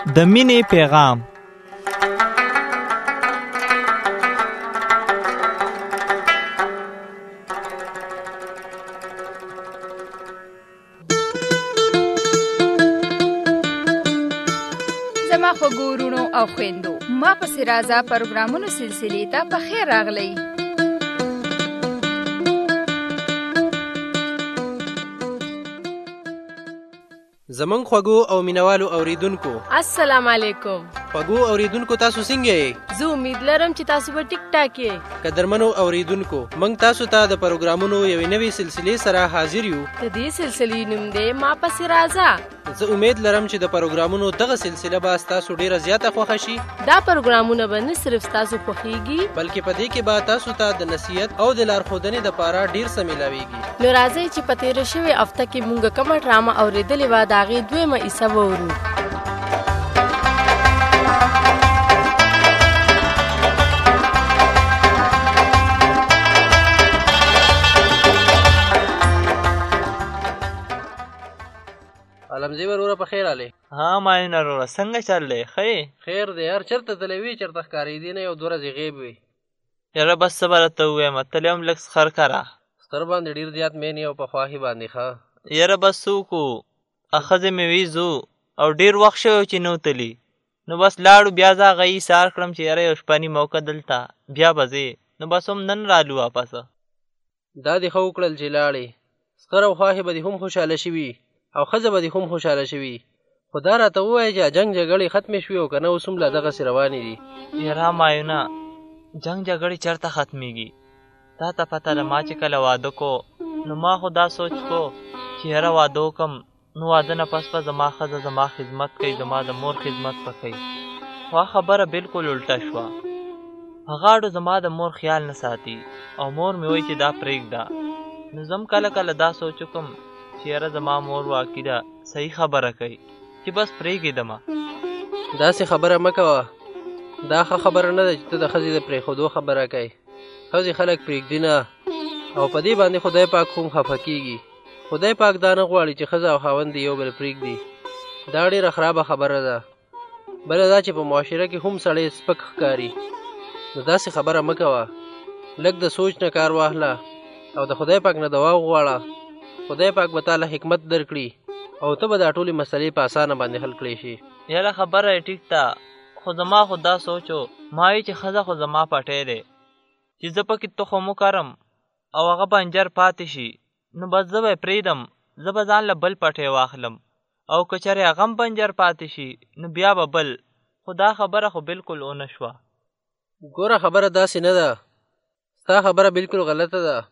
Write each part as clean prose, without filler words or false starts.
د مینې پیغام. زما خوږو وروڼو او خویندو، ما پسې راځه پروګرامونو سلسلې ته په خیر راغلی. زمونږ خوږو او مینوالو اوریدونکو السلام علیکم. خوږو اوریدونکو تاسو څنګه یې؟ زه امید لرم چې تاسو به ټیک ټاک یې. قدرمنو اوریدونکو، موږ تاسو ته د پروګرامونو یوې نوې سلسلې سره حاضر یو. د دې سلسلې نوم دی ما پسې راځه. زه امید لرم چې د پروګرامونو دغه سلسله به تاسو ډیره زیاته خوښه شي. دا پروګرامونه به نه صرف تاسو خوښیږي، بلکې په دې کې به تاسو ته د نصیحت او د لارښودنې لپاره ډیر څه ملاويږي. نو راځئ چې په تېره شوې هفته کې موږ کومه ډرامه اورېدلې وه د هغې دویمه حصه واورو. علمزی وروره په خیر اله. ها ماین وروره څنګه چل دی؟ خیر دی یار. چرته تلوي چرته ښکارېدې نه، یو دوه ورځې غیب وي. یاره بس څه به راته ووایم، تلې هم لږ سخر کړه. سخر باندې ډېر زیات مینې او په خواهي باندې ښه. یاره بس څه وکړو، ښځې مې ویزو او ډېر وخت شوی چې نه تلي، نو بس لاړو. بیا زه هغه ایثار کړم چې یاره یو شپني موقع دلته بیا به ځې، نو بس هم نن رالو واپسه. دا دې ښه وکړل چې لاړې. سخر او خواهې به دې هم خوشحاله شوي او ښځه به دې هم خوشحاله شوي. خو دا راته ووایه چې جنګ جګړې ختمې شوي او که نه اوس هم لا دغسې روانې دي. یاره مایونه، جنګ جګړې چېرته ختمېږي؟ تا ته پته ده ما چې کله واده کو نو ما خو دا سوچ کو چې یاره واده وکړم نو واده نه پس به زما ښځه زما خدمت کوي، زما د مور خدمت به کوي. خو خبره بالکل الټه شوه. په غاړو زما د مور خیال نه ساتي او مور مې وایي چې دا پرېږده. نو زه هم کله کله دا سوچ وکړم چې یاره زما مور واقعي ده، صحیح خبره کوي چې بس پرېږدمه. داسې خبره مه کوه. دا ښه خبره نه ده چې ته د ښځې د پرېښودو خبره کوې. ښځې خلک پرېږدي نه او په دې باندې خدای پاک هم خفه کېږي. خدای پاک دا نه غواړي چې ښځه او خاوند یو بل پرېږدي. دا ډېره خرابه خبره ده. بله دا چې په معاشره کې هم سړی سپک ښکاري. نو داسې خبره مه کوه. لږ د سوچ نه کار واخله او د خدای پاک نه دوا وغواړه. خدای پاک به تعالی حکمت درکړي او ته به دا ټولې مسلې په اسانه باندې حل کړې شي. یاره خبره یې ټیک ده، خو زما خو دا سوچو ما وی چې ښځه خو زما پټی دی چې زه پکې تخم وکرم او هغه بنجر پاتې شي، نو بس زه به یې پرېږدم. زه به ځان له بل پټی واخلم او که چېرې هغه هم بنجر پاتې شي نو بیا به بل. خو دا خبره خو بالکل ونه شوه. ګوره خبره داسې نه ده. ستا خبره بالکل غلطه ده.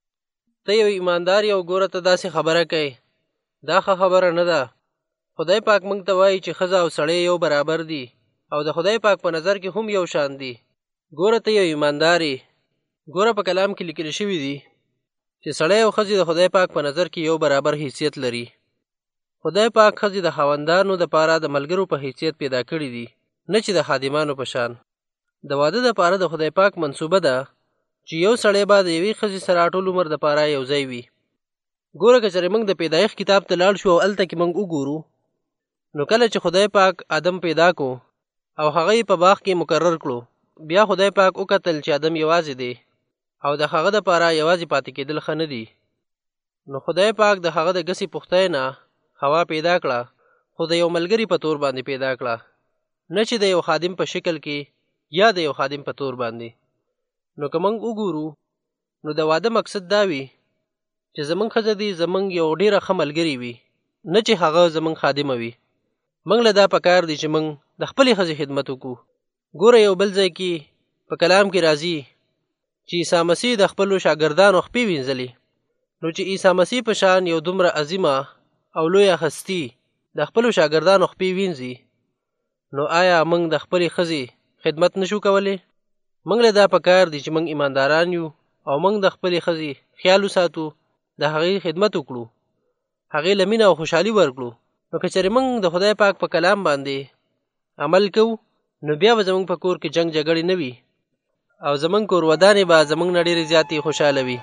ته یو ایماندار یې او ګوره ته داسې خبره کوې. دا ښه خبره نه ده. خدای پاک موږ ته وایي چې ښځه او سړی یو برابر دي او د خدای پاک په نظر کې هم یو شان دي. ګوره ته یو ایماندار یې. ګوره په کلام کې لیکل شوي دي چې سړی او ښځې د خدای پاک په نظر کې یو برابر حیثیت لري. خدای پاک ښځې د خاوندانو دپاره د ملګرو په حیثیت پیدا کړي دي، نه چې د خادمانو په شان. د واده دپاره د خدای پاک منصوبه ده چې یو سړی به د یوې ښځې سره ټول عمر دپاره یو ځای وي. ګوره که چېرې موږ د پیدایښت کتاب ته لاړ شو او هلته کې موږ وګورو نو کله چې خدای پاک آدم پیدا کو او هغه یې په باغ کې مقرر کړو، بیا خدای پاک وکتل چې آدم یوازې دی او د هغه دپاره یوازې پاتې کېدل ښه نه دي. نو خدای پاک د هغه د ګسې پختۍ نه هوا پیدا کړه، خو د یو ملګري په طور باندې پیدا کړه، نه چې د یو خادم په شکل کې یا د یو خادم په طور باندې. نو که موږ وګورو نو د واده مقصد دا وي چې زمونږ ښځه دې زمونږ یو ډېره ښه ملګرې وي، نه چې هغه زمونږ خادمه وي. موږ له دا پکار دی چې موږ د خپلې ښځې خدمت وکړو. ګوره یو بل ځای کې په کلام کې راځي چې عیسی مسیح د خپلو شاګردانو خپې وینځلې. نو چې عیسی مسیح په شان یو دومره عظیمه او لویه هستي د خپلو شاګردانو خپې وینځي، نو آیا موږ د خپلې ښځې خدمت نشو کولی؟ موږ له دا پکار دی چې موږ ایمانداران یو او موږ د خپلې ښځې خیال وساتو، د هغې خدمت وکړو، هغې له مینه او خوشحالي ورکړو. نو که چېرې موږ د خدای پاک په کلام باندې عمل کوو نو بیا به زموږ په کور کې جنګ جګړې نه وي او زموږ کور ودانې به زموږ نه ډېرې زیاتې خوشحاله وي.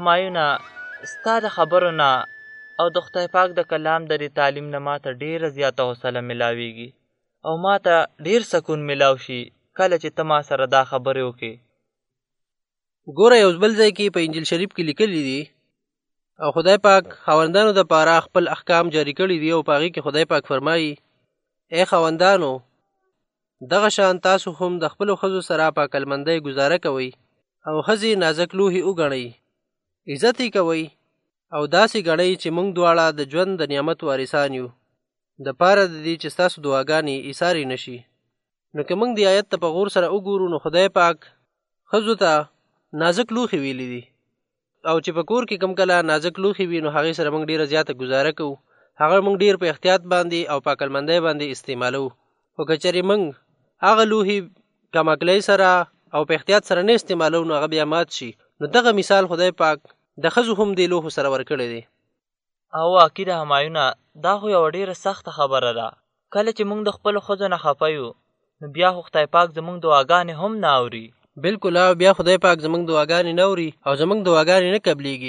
همایونه ستا د خبرو نه او د خدای پاک د کلام د دې تعلیم نه ما ته ډېره زیاته حوصله میلاویږي او ما ته ډېر سکون میلاو شي کله چې ته ما سره دا خبرې وکړې. ګوره یو بل ځای کې په انجیل شریف کې لیکلي دي او خدای پاک خاوندانو د پاره خپل احکام جاری کړي دي او په هغې کې خدای پاک فرمایي ای خاوندانو دغه شان تاسو هم د خپلو ښځو سره په عقلمندۍ ګزاره کوئ او ښځې نازک لوښي وګڼئ، عزت یې کوئ او داسې ګڼئ چې موږ دواړه د ژوند د نعمت وارثان یو د پاره د دې چې ستاسو دعاګانې ایسارې نه شي. نو که موږ د آیت ته په غور سره وګورو نو خدای پاک ښځو ته نازک لوښي ویلي دي او چې په کور کې کوم کله نازک لوښي وي نو هغې سره موږ ډېره زیاته ګزاره کوو، هغه موږ ډېر په احتیاط باندې او په عقلمندۍ باندې استعمالوو. خو که چېرې موږ هغه لوښي کم عقلۍ سره او په احتیاط سره نه استعمالوو نو هغه بیا مات شي. نو دغه مثال خدای پاک د ښځو هم دې لوښو سره ورکړی دی. او واقعي د همایونه دا خو یوه ډېره سخته خبره ده. کله چې موږ د خپلو ښځو نه خفه یو نو بیا خو خدای پاک زموږ دعاګانې هم نه اوري. بلکل او بیا خدای پاک زموږ دعاګانې نه اوري او زموږ دعاګانې نه قبلیږي.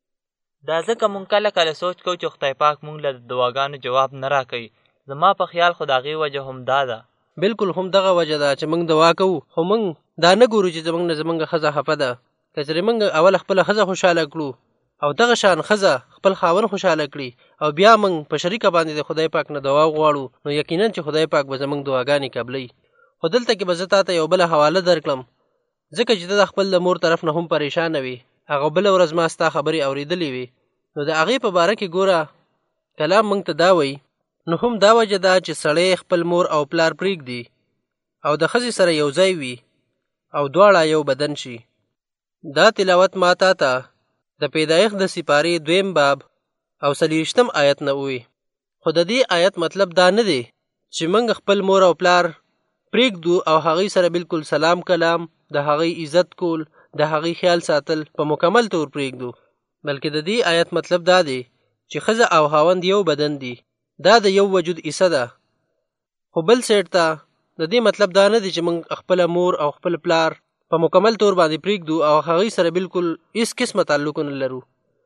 دا ځکه موږ کله کله سوچ کوو چې خدای پاک موږ له دعاګانو جواب نه راکوي. زما په خیال خو د هغې وجه هم دا ده. بلکل هم دغه وجه ده چې موږ دعا کوو خو موږ دا نه ګورو چې زموږ نه زموږ ښځه خفه ده. که چېرې موږ اول خپله ښځه خوشحاله کړو او دغه شان ښځه خپل خاوند خوشحاله کړي او بیا موږ په شریکه باندې د خدای پاک نه دعا وغواړو نو یقینا چې خدای پاک به زموږ دعاګانې قبلوي. خو دلته کې به زه تا ته یو بله حواله درکړم ځکه چې ته د خپل د مور طرف نه هم پریشانه وي. هغه بله ورځ ما ستا خبرې اورېدلې وي نو د هغې په باره کې ګوره کلام موږ ته دا وایي نو هم دا وجه ده چې سړی خپل مور او پلار پرېږدي او د ښځې سره یو ځای وي او دواړه یو بدن شي. دا تلاوت ما تا ته د پیدایښت د سپارې 2 باب او 40 آیت نه ووی. خو د دې آیت مطلب دا نه دی چې موږ خپل مور او پلار پرېږدو او هغې سره بالکل سلام کلام د هغې عزت کول د هغې خیال ساتل په مکمل طور پرېږدو، بلکې د دې آیت مطلب دا دی چې ښځه او خاوند یو بدن دي، دا د یو وجود حصه ده. خو بل سایډ ته د دې مطلب دا نه دی چې موږ خپله مور او خپل پلار په مکمل طور باندې پرېږدو او هغې سره بالکل هېڅ قسمه تعلق نه لرو.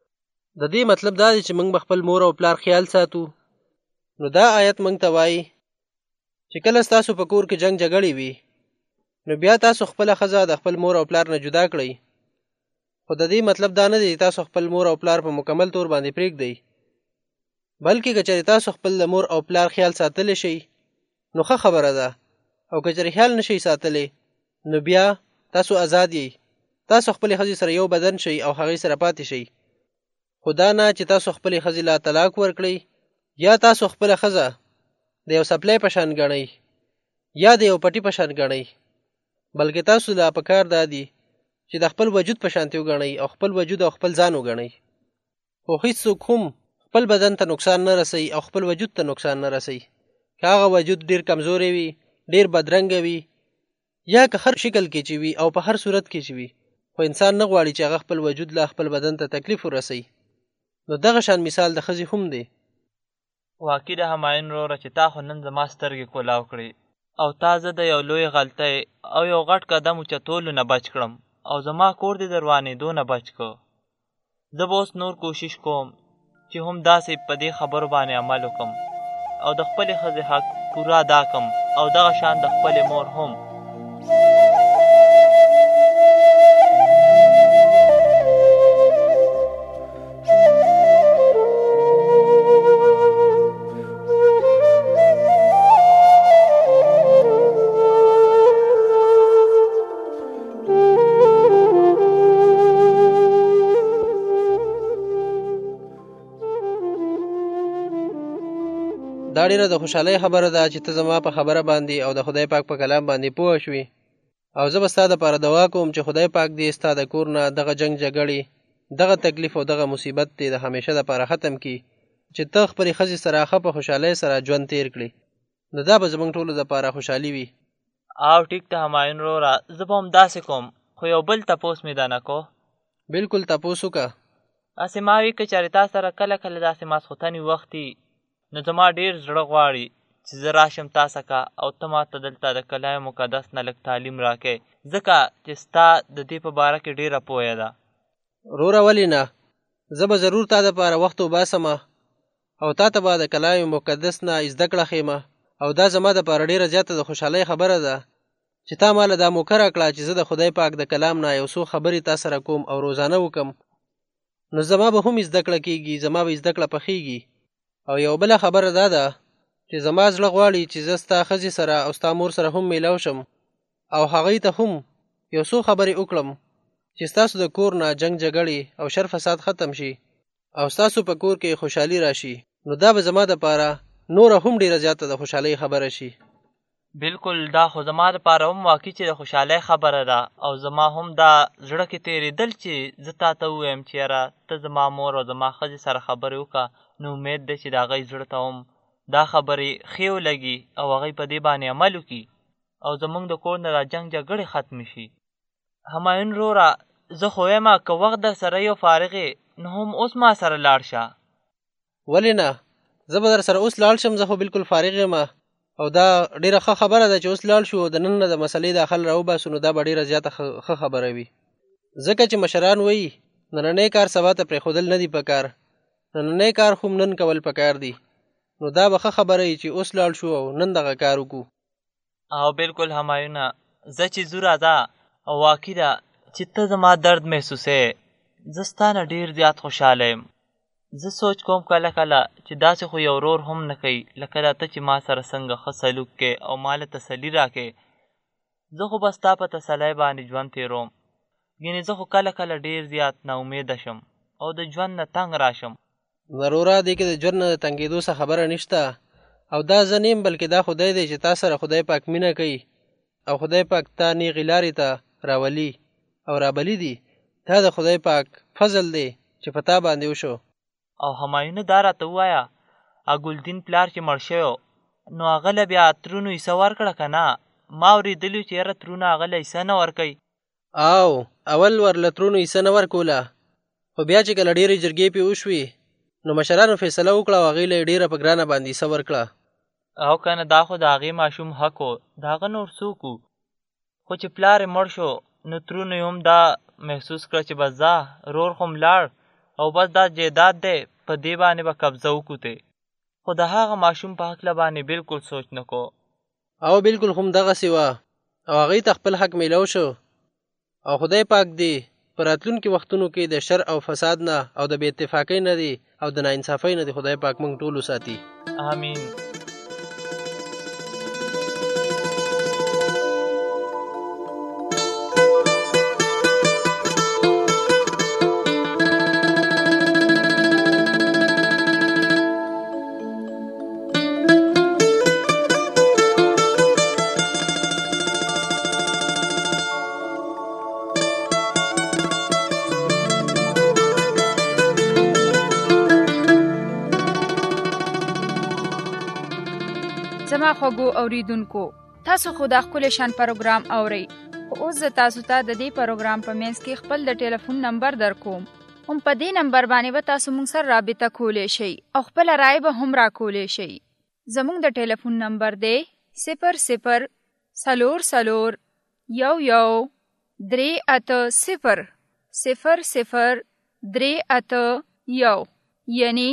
د دې مطلب دا دی چې موږ به خپل مور او پلار خیال ساتو. نو دا آیت موږ ته وایي چې کله ستاسو په کور کې جنګ جګړې وي نو بیا تاسو خپله ښځه د خپل مور او پلار نه جدا کړئ. خو د دې مطلب دا نه دی چې تاسو خپل مور او پلار په مکمل طور باندې پرېږدئ، بلکې که چېرې تاسو خپل د مور او پلار خیال ساتلی شئ نو ښه خبره ده، او که چېرې خیال نشئ ساتلی نو بیا تاسو آزاد یئ. تاسو خپلې ښځې سره یو بدن شئ او هغې سره پاتې شئ. خو دا نه چې تاسو خپلې ښځې لا طلاق ورکړئ یا تاسو خپله ښځه د یو سپلی په شان ګڼئ یا د یو پټي په شان ګڼئ، بلکې تاسو لا پکار دا دي چې د خپل وجود په شانتې وګڼئ او خپل وجود او خپل ځان وګڼئ. خو هېڅوک هم خپل بدن ته نقصان نه رسوي او خپل وجود ته نقصان نه رسوي. که هغه وجود ډېر کمزوری وي، ډېر بدرنګه وي یا که هر شکل کې چې وي او په هر صورت کې چې وي، خو انسان نه غواړي چې هغه خپل وجود لا خپل بدن ته تکلیف ورسوي. نو دغه شان مثال د ښځې هم دی. واقعي د همایون وروره چې تا خو نن زما سترګې کولاو کړې او تا زه د یو لوی غلطۍ او یو غټ قدم اوچتولو نه بچ کړم او زما کور دې د روانېدو نه بچ کړ. زه به اوس نور کوشش کوم چې هم داسې په دې خبرو باندې عمل وکړم او د خپلې ښځې حق پوره ادا کړم او دغه شان د خپلې مور هم. دا ډېره د خوشحالۍ خبره ده چې ته زما په خبره باندې او د خدای پاک په کلام باندې پوه شوې، او زه به ستا دپاره دعا کوم چې خدای پاک دې ستا د کور نه دغه جنګ جګړې، دغه تکلیف او دغه مصیبت دې د همیشه دپاره ختم کړي، چې ته خپلې ښځې سره ښه په خوشحالۍ سره ژوند تېر کړې. نو دا به زموږ ټولو دپاره خوشحالي وي. او ټیک ته همایون وروره، زه به هم داسې کوم، خو یو بل تپوس مې ده نه کو. بلکل تپوس وکړه. هسې ما وي که چېرې تا سره کله کله داسې ماسخوتنې وخت وي نو زما ډېر زړه غواړي چې زه راشم تا څخه او ته ما ته دلته د کلام مقدس نه لږ تعلیم راکړې، ځکه چې ستا د دې په باره کې ډېره پوهه ده. وروره ولې نه، زه به ضرور تا دپاره وخت وباسمه او تا ته به د کلام مقدس نه زده کړه ښیمه. او دا زما دپاره ډېره زیاته د خوشحالۍ خبره ده چې تا ماله دا موکه راکړه چې زه د خدای پاک د کلام نه یو څو خبرې تا سره کوم او روزانه وکم. نو زما به هم زده کړه کېږي، زما به زده کړه پخېږي. او یو بله خبره دا ده چې زما زړه غواړي چې زه ستا ښځې سره او ستا مور سره هم میلاو شم او هغوی ته هم یو څو خبرې وکړم چې ستاسو د کور نه جنګ جګړې او شر فساد ختم شي او ستاسو په کور کې خوشحالي راشي. نو دا به زما دپاره نوره هم ډېره زیاته د خوشحالۍ خبره شي. بالکل دا خو زما دپاره هم واقعي چې د خوشحالۍ خبره ده او زما هم دا زړه کې تېرېدل چې زه تا ته ووایم چې یاره ته زما مور او زما ښځې سره خبرې وکړه. نو امید دی چې د هغوی زړه ته هم دا خبرې ښې ولګي او هغوی په دې باندې عمل وکړي او زموږ د کور نه دا جنګ جګړې ختمې شي. همایون وروره زه خو یم که وخت در سره یو فارغې نو هم اوس ما سره لاړ شه. ولې نه، زه به در سره اوس لاړ شم. زه خو بالکل فارغ یم او دا ډېره ښه خبره ده چې اوس لاړ شو د نن نه د مسلې دا حل راوباسو. نو دا به ډېره زیاته ښه خبره وي، ځکه چې مشران وایي نننی کار سبا ته پرېښودل نه دي پکار، نننی کار خو نن کول پکار دي. نو دا به ښه خبره وي چې اوس لاړ شو او نن دغه کار وکړو. او بالکل همایونه زه چې ځو راځه او واقعي ده چې ته زما درد محسوسوې، زه ستا نه ډېر زیات خوشحاله یم. زه سوچ کوم کله کله چې داسې خو یو ورور هم نه کوي لکه دا ته چې ما سره څنګه ښه سلوک کې او ما له تسلي راکې. زه خو به ستا په تسلی باندې ژوند تېروم، ګینې زه خو کله کله ډېر زیات ناامیده شم او د ژوند نه تنګ راشم. وروره دې کې د ژوند نه د تنګېدو څه خبره نشته او دا زه نیم بلکې دا خدای دی چې تا سره خدای پاک مینه کوي او خدای پاک تا نیغې لارې ته راولي او رابلي دي. دا د خدای پاک فضل دی چې په تا باندې وشو. او همایونه دا راته ووایه ګلدین پلار چې مړ شوی نو هغه له بیا ترونو حصه ورکړه که نه؟ ما اورېدلي چې یاره ترونه هغه له حصه نه ورکوي. او اول ورله ترونو حصه نه ورکوله، خو بیا چې کله ډېرې جرګې پې وشوې نو مشرانو فیصله وکړه او هغې له یې ډېره په ګرانه باندې حصه ورکړه. او که نه دا خو د هغې ماشوم حق و، د هغه نور څوک و. خو چې پلار یې مړ شو نو ترونو یې هم دا محسوس کړه چې بس ځه رور خو ملاړ او بس دا جیداد دی په دې باندې به قبضه وکوتې. خو د هغه ماشوم په هکله باندې بالکل سوچ نه کو. او بالکل هم دغسې وه او هغې ته خپل حق میلاو شو. او خدای پاک دی په راتلونکي وختونو کې د شر او فساد نه او د بې اتفاقۍ نه دی او د ناانصافۍ نه دی خدای پاک موږ ټول وساتي. آمین. زما خوږو اوریدونکو، تاسو خو د ښکلي شان پروګرام اورئ. خو اوس زه تاسو ته د دې پروګرام په منځ کې خپل د ټلیفون نمبر درکوم. هم په دې نمبر باندې به تاسو موږ سره رابطه کولی شئ او خپله رایه به هم راکولی شئ. زموږ د ټلیفون نمبر دی 004038003801 یعنی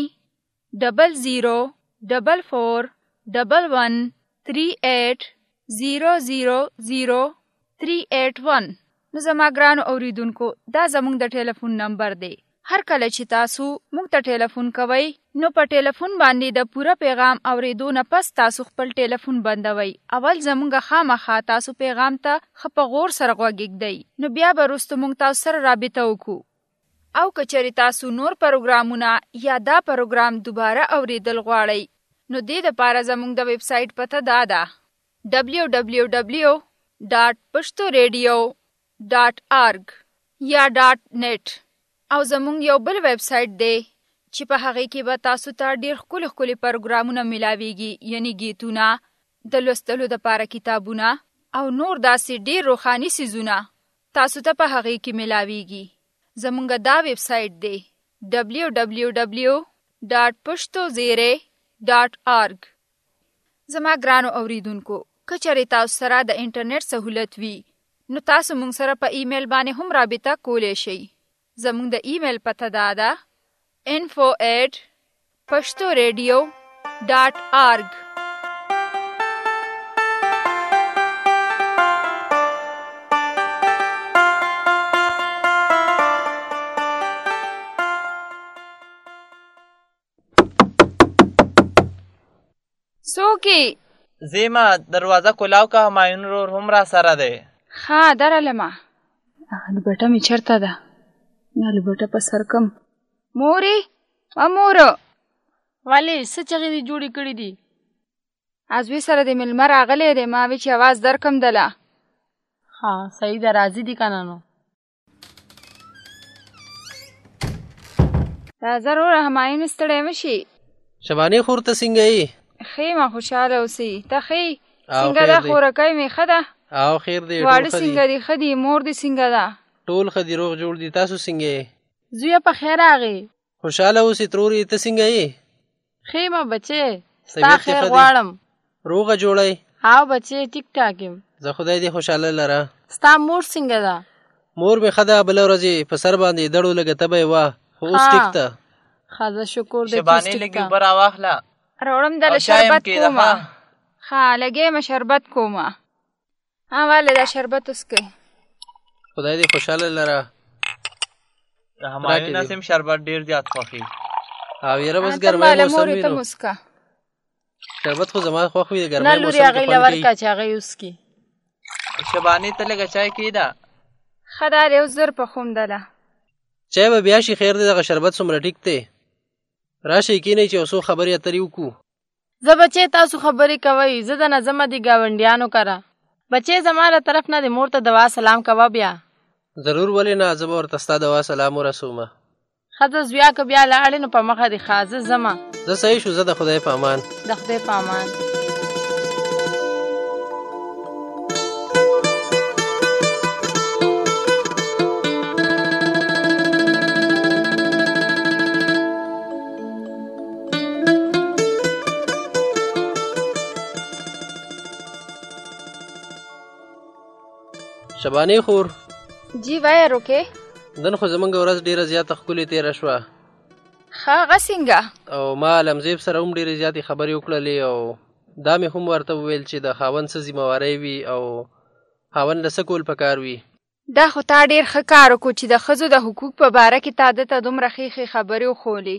00441138000381. نو زما ګرانو اوریدونکو دا زموږ د ټلیفون نمبر دی. هر کله چې تاسو موږ ته ټلیفون کوئ نو په ټلیفون باندې د پوره پیغام اوریدو نه پس تاسو خپل ټلیفون بندوئ. اول زموږ خامخا تاسو پیغام ته ښه په غور سره غوږ ایږدئ، نو بیا به وروسته موږ تاسو سره رابطه وکړو. او که چېرې تاسو نور پروګرامونه یا دا پروګرام دوباره اوریدل غواړئ نو دې دپاره زموږ د ویب سایټ پته دا ده www.pashtoradio.org یا .net. او زموږ یو بل ویب سایټ دی چې په هغې کې به تاسو ته ډېر ښکلي ښکلي پروګرامونه میلاویږي، یعنی گیتونه، د لوستلو دپاره کتابونه او نور داسې ډېر روحاني څیزونه تاسو ته په هغې کې میلاویږي. زموږ دا ویب سایټ دی www.pashtozaire.org. زما ګرانو اوریدونکو، که چېرې تاسو سره د انټرنیټ سهولت وي نو تاسو موږ سره په ایمیل باندې هم رابطه کولی شئ. زموږ د ایمیل پته دا ده info@pashtoradio.org. څوکې زیما دروازه کلاو که همایون رور هم را سره دی. ښه درلمه. لوبټه مې چېرته ده؟ نه لوبټه په سر کم. مورې موره ولې څه چغې دې جوړې کړي دي؟ ازوی سره د مېلمه راغلی دی، ما وی چې اواز درکم دله. ها صحیح ده، راځي دي که نه نو. راځه وروره همایون ستړی مه شي. شبانې خور ته څنګه یې؟ ښې ما خوشحاله اوسئ. ته ښې څنګه ده؟ خورکۍ مې ښه ده؟ او خیر دی. واړه څنګه دي؟ ښه دي. مور دې څنګه ده؟ ټول ښه دي، روغ جوړ دي. تاسو څنګه یې؟ زویه په خیر راغې. خوشحاله اوسې ترورې. ته څنګه یې؟ ښې ما بچې، ستا خیر غواړم. روغه جوړی؟ او بچې ټیک ټاک یم. زه خدای دې خوشحاله لره. ستا مور څنګه ده؟ مور مې ښه ده، بله ورځ په سر باندې دړو لږه تبه یې وه، خو اوس ټیک ده. ښه زه شکر دی. شبانې لږې اوبه راواخله. راوړم دله شربت کومه. ښه لږې شربت کومه. والې دا شربت وڅکئ. خدای دې خوشحاله لره. د همایون نسیم شربت ډېر زیات خوښي. او یاره بس ګرمی موسم وي ته نو مسکه. شربت خو زما خوښ وي د ګرمی نه موسم لورې هغې له ورکه چې هغې وڅکي. شبانې ته لږه چای کېده. ښه دا دی، اوس زر پخوم دله. چای به بیا شي، خیر دی. دغه شربت څومره ټیک دی. راشئ کېنئ چې یو څو خبرې اترې وکړو. زه بچې تاسو خبرې کوئ، زه د نظمه دي ګاونډیانو کره. بچې زما له طرف نه د مور ته دوا سلام کوه بیا. ضرور، ولې نه، زه به ورته ستا دوا سلام ورسومه. ښه زه زویا که بیا لاړې نو په مخه دې ښه. زه ځمه. زه صحیح شو، زه د خدای په امان. د خدای په امان. شبانې خور. جی وایه روکې. نن خو زمونږ ورځ ډېره زیاته ښکلې تېره شوه. ښه هغه څنګه؟ او ما لمزیب سره هم ډېرې زیاتې خبرې وکړلې، او دا مې هم ورته وویل چې د خاوند څه ذمهواری وي او خاوند له څه کول پکار وي. دا خو تا ډېر ښه کار وکړو چې د ښځو د حقوق په باره کې تا ده ته دومره ښې ښې خبرې وښولې.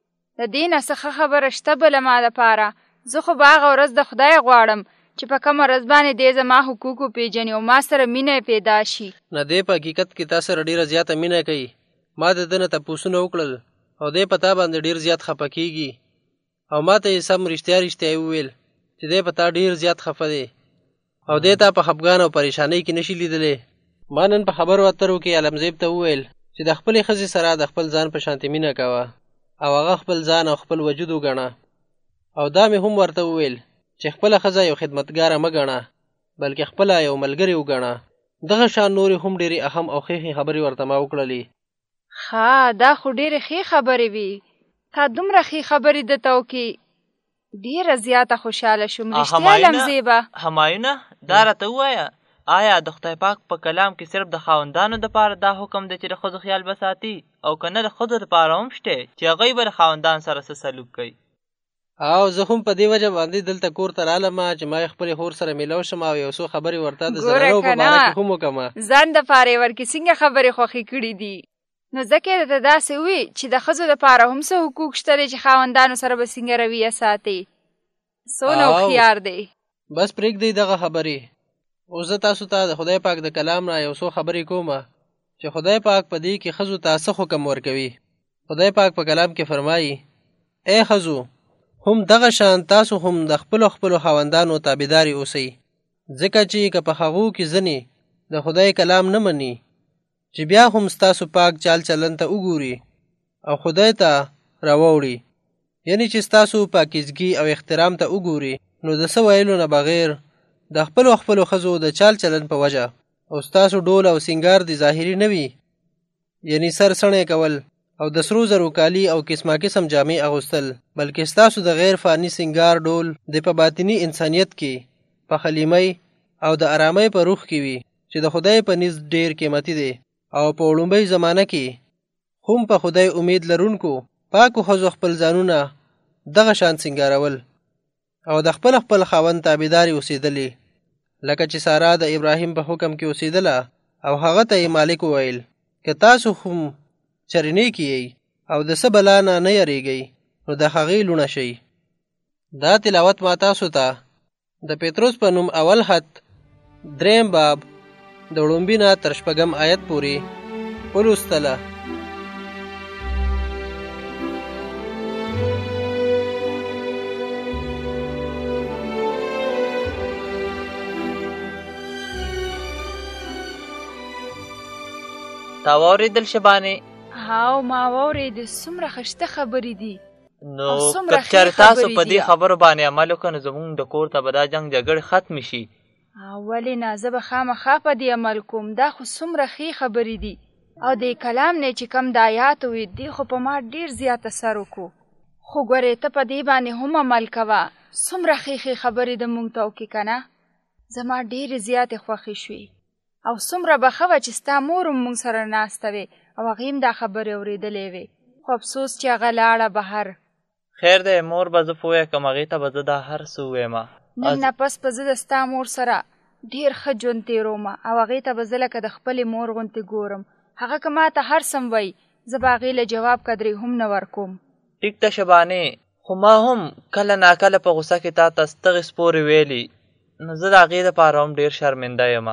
د دې نه څه ښه خبره شته بله ما دپاره؟ زه خو به هغه ورځ د خدای غواړم چې په کومه ورځ باندې دی زما حقوق وپېژني او ما سره مینه پیدا شي. نه، دی په حقیقت کې تا سره ډېره زیاته مینه کوي. ما د ده نه تپوسونه وکړل او دی په تا باندې ډېر زیات خفه کېږي، او ما ته یې سم رښتیا رښتیا وویل چې دی په تا ډېر زیات خفه دی او دی تا په خفګان او پریشانۍ کې نشي لیدلی. ما نن په خبرو اترو کې علمزیب ته وویل چې د خپلې ښځې سره د خپل ځان په شانتې مینه کوه او هغه خپل ځان او خپل وجود وګڼه. او دا مې هم ورته وویل چې خپله ښځه یو خدمتګاره مه ګڼه، بلکې خپله یو ملګرې وګڼه. دغه شان نورې هم ډېرې اهم او ښې خبرې ورته ما وکړلې. ښه دا خو ډېرې ښې خبرې وي. تا دومره ښې خبرې درته وکړې، ډېره زیاته خوشحاله شوم. رښتیا لمزیبه. همایونه دا راته ووایه، آیا د خدای پاک په کلام کې صرف د خاوندانو دپاره دا حکم دی چې د ښځو خیال به ساتي، او که نه د ښځو دپاره هم شته چې هغوی به د خاوندان سره څه سلوک کوي؟ او زه هم په دې وجه باندې دلته کور ته رالم چې ما خپلې خور سره میلاو شم او یو څو خبرې ورته د زنانو په باره کې هم وکړم. ځان دپاره یې ورکې څنګه خبرې خوښې کړي دي؟ نو ځکه یې درته داسې ووي چې د ښځو دپاره هم څه حقوق شته دی چې خاوندانو سره به څنګه رویه ساتي. څونه هوښیار دی. بس پرېږدئ دغه خبرې. اوس زه تاسو ته د خدای پاک د کلام نه یو څو خبرې کومه چې خدای پاک په دې کې ښځو ته څه حکم ورکوي. خدای پاک په کلام کې فرمایي، ای ښځو، هم دغه شان تاسو هم د خپلو خاوندانو تابعداري اوسئ، ځکه چې که په هغو کې ځینې د خدای کلام نه مني چې بیا هم ستاسو پاک چال چلن ته وګوري او خدای ته راووړي، یعنی چې ستاسو پاکیزګي او احترام ته وګوري، نو د څه ویلو نه بغیر د خپلو ښځو د چال چلن په وجه او ستاسو ډول او سینګار د ظاهري نه وي، یعنی سر سڼی کول او د سرو زرو کالي او قسمه قسم جامې اغوستل، بلکې ستاسو د غیر فانی سینګار ډول د په باطني انسانیت کې په خلیمۍ او د آرامۍ په روح کې وي چې د خدای په نزد ډیر قیمتي دی، او په وړومبۍ زمانه کې هم په خدای امید لرونکو پاکو ښځو خپل ځانونه دغه شان سینګارول او د خپل خاوند تابعداري اوسېدلې، لکه چې سارا د ابراهیم په حکم کې اوسېدله او هغه ته یې مالک وویل که تاسو هم چرې نیکي یئ او د څه بلا نه یریږئ نو د هغې لوڼه شئ. دا تلاوت ما تاسو ته د پطرس په نوم اول خط 3 باب د وړومبي نه تر 6 آیت پورې ولوستله. تا واورېدل شبانې؟ هاو ما واورېدې. څومره ښایسته خبرې دي. نو که چېرې تاسو په دې خبرو باندې عمل وکړو نو زموږ د کور ته به دا جنګ جګړې ختمې شي. ولې نه، زه به خامخا په دې عمل کوم. دا خو څومره ښې خبرې دي او د کلام نه چې کم د آیات وي دې خو په ما ډېر زیات اثر وکړو. خو ګورې ته په دې باندې هم عمل کوه. څومره ښې خبرې د موږ ته وکړې که نه. زما ډېرې زیاتې خوښې شوې او څومره به ښه وه چې ستا مور هم موږ سره ناسته وې او هغې هم دا خبرې اورېدلې وې. خو افسوس چې هغه لاړه بهر. خیر دی مور به زه پوهه کړم، هغې ته به زه دا هر څه ووایم. نن نه پس به زه د ستا مور سره ډېر ښه ژوند تېروم او هغې ته به زه لکه د خپلې مور غوندې ګورم. هغه که ما ته هر څه وی زه به هغې له جواب قدرې هم نه ورکوم. ټیک ته شبانې، خو ما هم کله ناکله په غوسه کې تا ته ستغې سپورې ویلي نو زه د هغې دپاره هم ډېر شرمنده یم.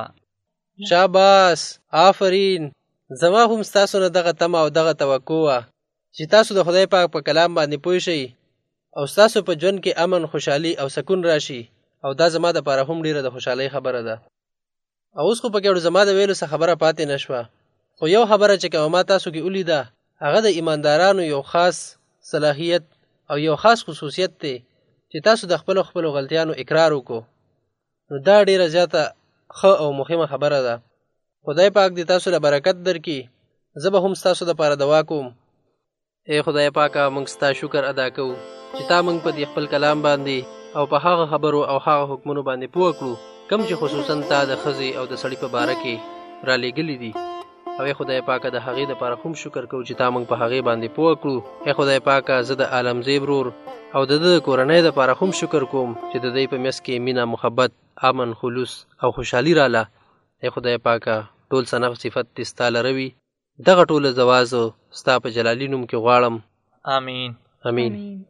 شاباس، آفرین. زما هم ستاسو نه دغه تمه او دغه توقع وه چې تاسو د خدای پاک په کلام باندې پوه شئ او ستاسو په ژوند کې امن، خوشحالي او سکون راشي او دا زما دپاره هم ډېره د خوشحالۍ خبره ده. او اوس خو پکې زما د ویلو څه خبره پاتې نه شوه، خو یو خبره چې کومه ما تاسو کې ولیده هغه د ایماندارانو یو خاص صلاحیت او یو خاص خصوصیت دی چې تاسو د خپلو غلطیانو اقرار وکړو. نو دا ډېره زیاته ښه او مهمه خبره ده. خدای پاک دې تاسو له برکت درکړي. زه به هم ستاسو دپاره دعا کوم. ای خدای پاکه، موږ ستا شکر ادا کوو چې تا موږ په دې خپل کلام باندې او په هغه خبرو او هغه حکمونو باندې پوه کړو کوم چې خصوصا تا د ښځې او د سړي په باره کې رالیږلي دي. او ای خدای پاکه د هغې دپاره هم شکر کوو چې تا موږ په هغې باندې پوه کړو. ای خدای پاکه، زه د عالمزی ورور او د ده د کورنۍ دپاره هم شکر کوم چې د دوی په منځ کې مینه، محبت، امن، خلوص او خوشحالي راله. ای خدای پاکه، ټول ثنا صفت دې ستا لره وي. دغه ټوله زوازو ستا په جلالي نوم کې غواړم. آمین امین.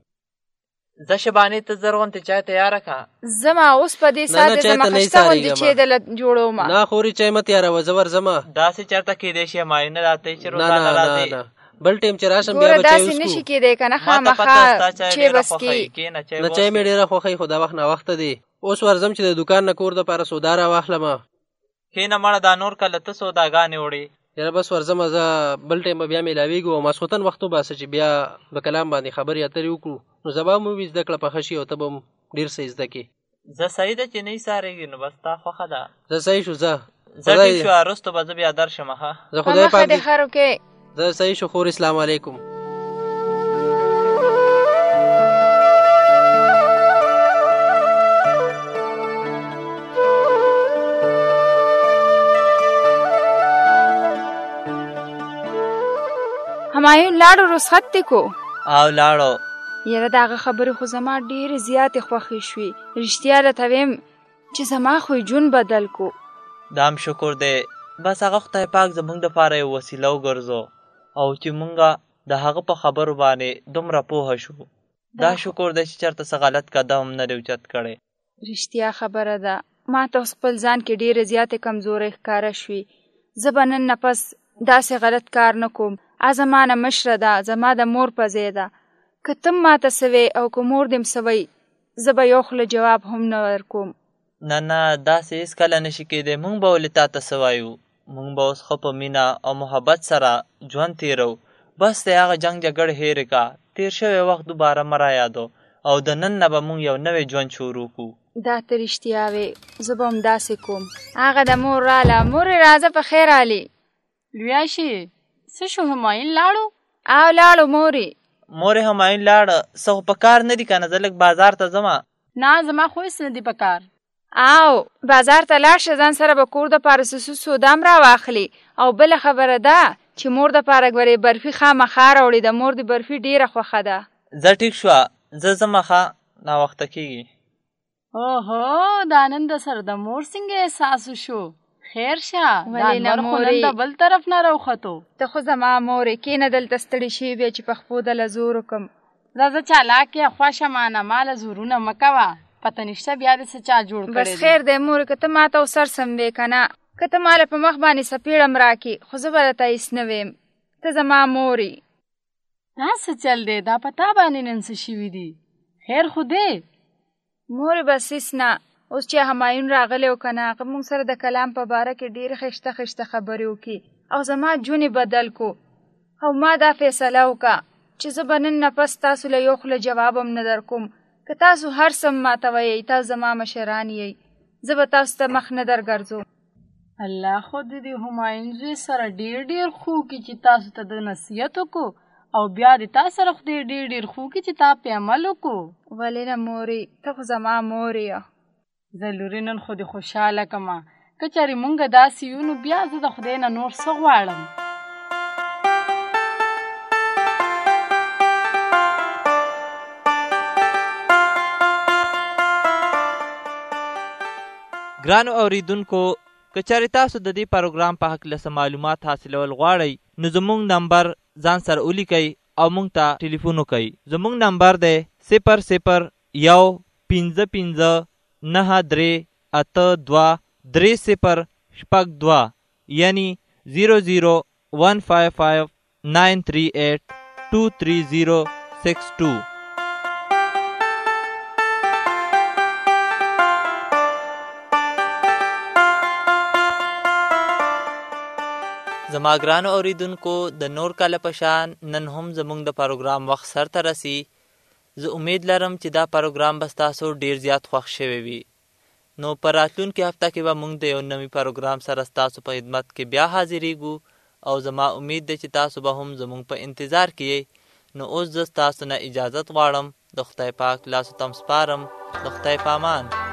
زه شبانې ته زر غوندې چای تیاره کړه. زما اوس په دې ساعت کې زما ښایسته غوندې چای دله جوړوم. نه خورې چای مه تیاروه، زه ورځمه. داسې چېرته کیدی شي معاینه راته چې روزانه راځې. بل ټیم چې راشم بیا به چای وڅښو. داسې نشي کېدی که نه، خامخا چای بس کې. نه چای مې ډېره خوښوي خو دا وخت ناوخته دی. اوس ورځم چې د دوکان نه کور دپاره سودا راواخلمه. کښېنه مړه، دا نور کله ته سوداګانې وړې. یاره بس ورځمه، زه بل ټایم به بیا میلاویږو او ماسخوتن وخت وباسه چې بیا په کلام باندې خبرې اترې وکړو. نو سبا مو وي زده کړه پخه شي او ته به هم ډېر څه زده کړې. زه صحیح ده چې نه یې سارېږي نو بس تا خوښه ده. زه صحیح شو، زه ټیک شو، وروسته به زه بیا درشم. ښه زه خدای پاک دې خیر وکړي. زه صحیح شو خور. اسلام علیکم. همایون لاړو، رخصت دې کو؟ او لاړو. یاره د هغه خبرې خو زما ډېرې زیاتې خوښې شوې. رښتیا راته ویم چې زما خو یې ژوند بدل کو. دا هم شکر دی. بس هغه خدای پاک زموږ دپاره یو وسیله وګرځو او چې مونږ د هغه په خبرو باندې دومره پوهه شو. دا شکر دی چې چېرته څه غلط قدم نه دی اوچت کړی. رښتیا خبره ده. ما ته خپل ځان کې ډېرې زیاتې کمزورۍ ښکاره شوې. زه به نن نه پس داسې غلط کار نه کوم. زما نه مشره ده، زما د مور په ځای ده. که ته ما ته څه وې او که مور دې م څه وی زه به یو خوله جواب هم نه ورکوم. نه نه، داسې هېڅکله نشي کېدی. مونږ به ولې تا ته څه وایو. مونږ به اوس ښه په مینه او محبت سره ژوند تېرو. بس دی هغه جنګ جګړې هېرې کا. تېر شوی وخت دوباره مه رایادو او د نن نه به مونږ یو نوی ژوند شروع کړو. دا ته رښتیا وې. زه به هم داسې کوم. هغه د مور راله. مورې راځه په خیر علي. لویاشي څه شو، همایون لاړو؟ او لاړو مورې. مورې همایون لاړه. څه خو په کار نه دي که نه؟ زه لږ بازار ته ځمه. نه زما خو هېڅ نه دي په کار. او بازار ته لاړ شه، ځان سره به کور دپاره څه سودا هم راواخلي. او بله خبره ده چې مور د پاره ګورې برفي خامخا راوړې د مور د برفي ډیره خوښه ده. زه ټیک شوه، زه ځمه ښه ناوخته کېږي. اوهو دا نن د سره د مور څنګه احساس وشو؟ خیر شه، دا نور خو نن د بل طرف نه راوختو. ته خو زما مورې کېنه دلته ستړې شوې بیا چې په خپو دله زور وکړم. راځه چالاک یې خوښه مانه ماله زورونه مه کوه، پته نشته بیا دې څه چا جوړ کړی. بس خیر دی مورې، که ته ما ته سر سموې که نه، که ته ماله په مخ باندې سپېړم راکې خو زه به درته هېڅ نه ویم. ته زما مورې. دا څه چل دی؟ دا په تا باندې نن څه شوي دي؟ خیر خو دی؟ مورې بس هېڅ نه. اوس چې همایون راغلی و که نه، هغه موږ سره د کلام په باره کې ډېرې خشته خشته خبرې وکړي او زما ژوند بدل کو، او ما دا فیصله وکړه چې زه به نن نه پس تاسو له یو خوله جواب هم نه در کوم. که تاسو هر څه ماته ویئ، تاسو زما مشران یئ، زه به تاسو ته مخ نه در ګرځوم. الله خو د دې همایون زوی سره ډېر خو کړي چې تاسو ته د نصیحت وکړو او بیا د تا سره خدای ډېر خو کړي چې تا پې عمل وکړو. ولې نه مورې، ته خو زما مور یې. زه لورې نن خو دې خوشحاله کړمه، که چېرې مونږ داسې یو نو بیا زه د خدای نه نور څه غواړم. ګرانو اوریدونکو، که چېرې تاسو د دې پروګرام په هکله څه معلومات حاصلول غواړئ نو زموږ نمبر ځان سره ولیکئ او موږ ته ټلیفون وکئ. زموږ نمبر دی 0015382303062 یعنی 0015593823062. زما ګرانو اوریدونکو، د نور کله په شان نن هم زموږ د پروګرام وخت سرته رسي. زه امید لرم چې دا پروګرام به ستاسو ډیر زیات خوښ شوی وي. نو په راتلونکي هفته کې به موږ د یو نوي پروګرام سره ستاسو په خدمت کې بیا حاضرېږو او زما امید دی چې تاسو به هم زموږ په انتظار کې یئ. نو اوس زه ستاسو نه اجازت غواړم. د خدای پاک لاسو ته م سپارم. د خدای په امان.